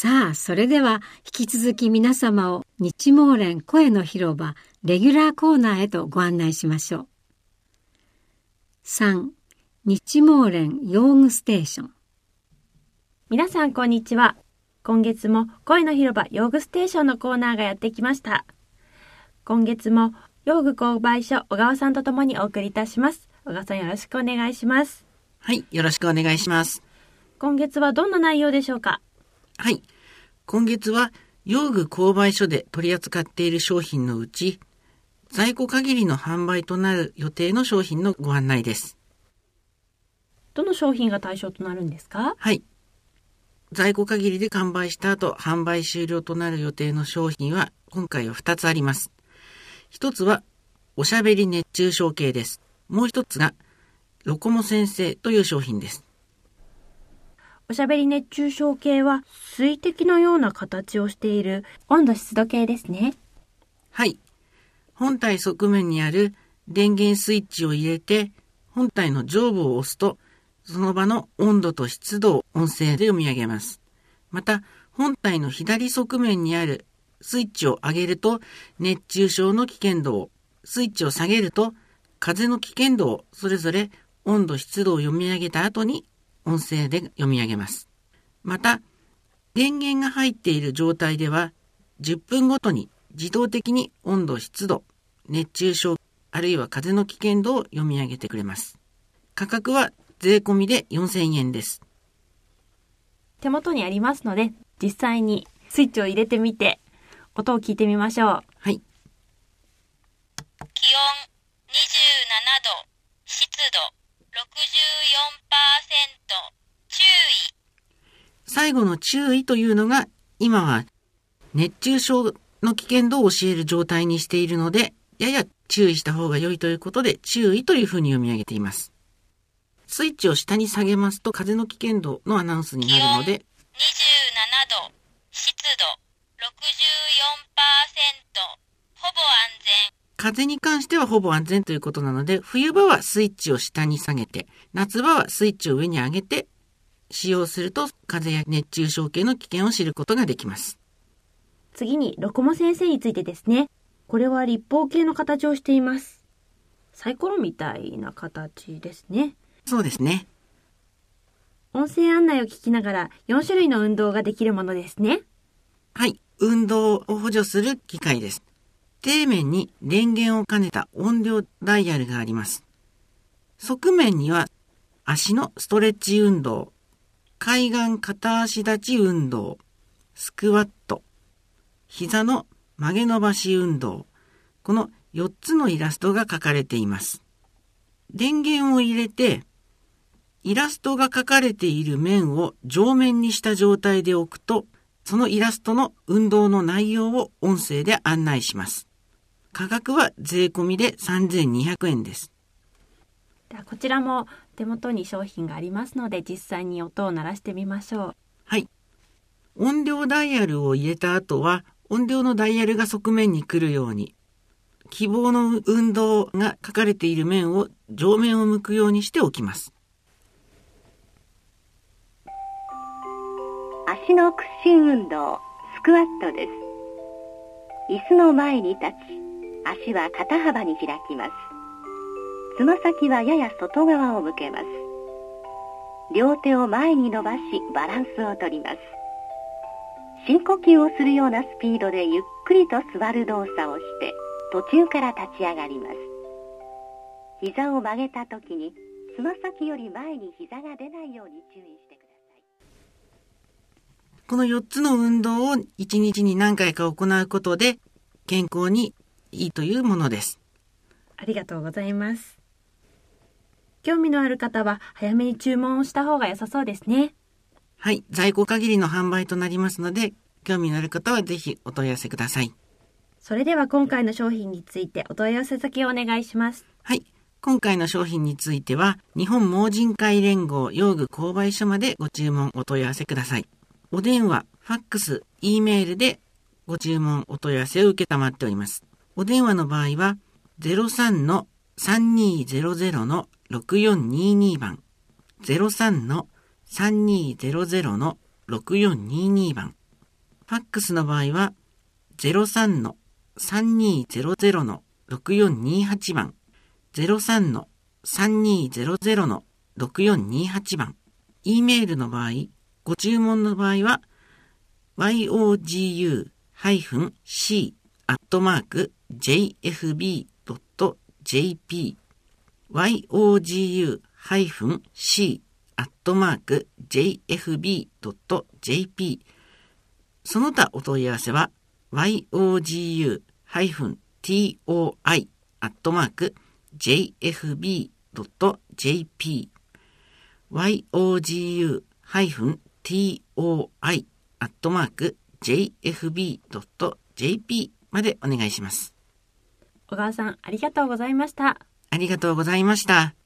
さあ、それでは引き続き皆様を日毛連声の広場レギュラーコーナーへとご案内しましょう。3. 日毛連用具ステーション。 皆さんこんにちは。今月も声の広場用具ステーションのコーナーがやってきました。今月も用具購買所小川さんとともにお送りいたします。小川さんよろしくお願いします。 はい、よろしくお願いします。 今月はどんな内容でしょうか？ はい、今月は用具購買所で取り扱っている商品のうち、在庫限りの販売となる予定の商品のご案内です。 どの商品が対象となるんですか？ はい。在庫限りで完売した後、販売終了となる予定の商品は、今回は2つあります。1つは、おしゃべり熱中症計です。もう1つが、ロコモ先生という商品です。 おしゃべり熱中症計は、水滴のような形をしている温度湿度計ですね。 はい。本体側面にある電源スイッチを入れて、本体の上部を押すと、その場の温度と湿度を音声で読み上げます。また、本体の左側面にあるスイッチを上げると、熱中症の危険度を、スイッチを下げると、風の危険度を、それぞれ温度、湿度を読み上げた後に、音声で読み上げます。また、電源が入っている状態では、10分ごとに自動的に温度、湿度、熱中症、あるいは風の危険度を読み上げてくれます。価格は税込みで4000円です。 手元にありますので、実際にスイッチを入れてみて、音を聞いてみましょう。 はい。気温27度、湿度 64%、注意。 最後の注意というのが、今は熱中症の危険度を教える状態にしているので、やや注意した方が良いということで、注意というふうに読み上げています。スイッチを下に下げますと、風の危険度のアナウンスになるので、 気温27度、湿度 64%、ほぼ安全。 風に関してはほぼ安全ということなので、冬場はスイッチを下に下げて、夏場はスイッチを上に上げて使用すると、風邪や熱中症系の危険を知ることができます。 次にロコモ先生についてですね。これは立方形の形をしています。サイコロみたいな形ですね。 そうですね。 音声案内を聞きながら4種類の運動ができるものですね。 はい、運動を補助する機械です。底面に電源を兼ねた音量ダイヤルがあります。側面には足のストレッチ運動、海岸片足立ち運動、スクワット、膝の曲げ伸ばし運動、この4つのイラストが描かれています。電源を入れて、イラストが描かれている面を上面にした状態で置くと、そのイラストの運動の内容を音声で案内します。価格は税込みで3200円です。 ではこちらも手元に商品がありますので、実際に音を鳴らしてみましょう。 はい。音量ダイヤルを入れた後は、音量のダイヤルが側面に来るように、希望の運動が書かれている面を上面を向くようにしておきます。 足の屈伸運動、スクワットです。椅子の前に立ち、足は肩幅に開きます。つま先はやや外側を向けます。両手を前に伸ばし、バランスをとります。深呼吸をするようなスピードでゆっくりと座る動作をして、途中から立ち上がります。膝を曲げたときに、つま先より前に膝が出ないように注意してください。 この4つの運動を1日に何回か行うことで、健康にいいというものです。 ありがとうございます。興味のある方は早めに注文をした方が良さそうですね。 はい、在庫限りの販売となりますので、興味のある方はぜひお問い合わせください。 それでは今回の商品についてお問い合わせ先をお願いします。 はい、今回の商品については、日本盲人会連合用具購買所までご注文お問い合わせください。お電話、ファックス、Eメールでご注文お問い合わせを受けたまっております。お電話の場合は、03-3200-6422 番、03-3200-6422 番、 ファックスの場合は 03-3200-6428 番、03-3200-6428 番。E メールの場合、ご注文の場合は、yogu-c@jfb.jp yogu-c@jfb.jp その他お問い合わせは yogu-toi@jfb.jp yogu-toi@jfb.jp までお願いします。 小川さん、ありがとうございました。 ありがとうございました。